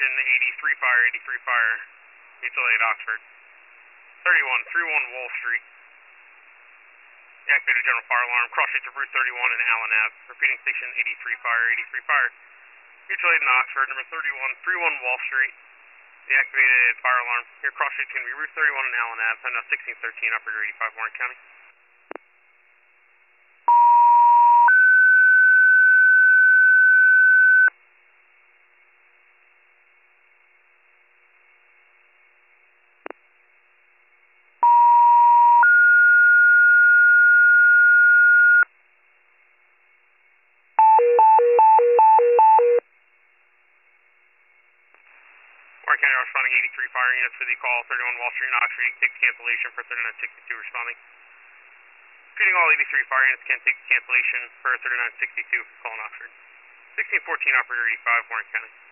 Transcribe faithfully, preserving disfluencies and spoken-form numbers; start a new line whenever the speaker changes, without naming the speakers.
station, eighty-three fire, eighty-three fire, mutual aid Oxford. thirty-one, three one Wall Street. Deactivated general fire alarm, cross street to Route thirty-one and Allen Ave. Repeating station, eighty-three fire, eighty-three fire. Mutual aid in Oxford, number thirty-one, three one Wall Street. Deactivated fire alarm. Your cross street's going to be Route thirty-one and Allen Ave. Send out sixteen thirteen, operator eighty-five, Warren County. Warren County responding eighty-three fire units for the call, thirty-one Wall Street and Oxford. You can take the cancellation for thirty-nine sixty-two responding. Repeating, all eighty-three fire units can take the cancellation for thirty-nine sixty-two, calling Oxford. sixteen fourteen, operator eighty-five, Warren County.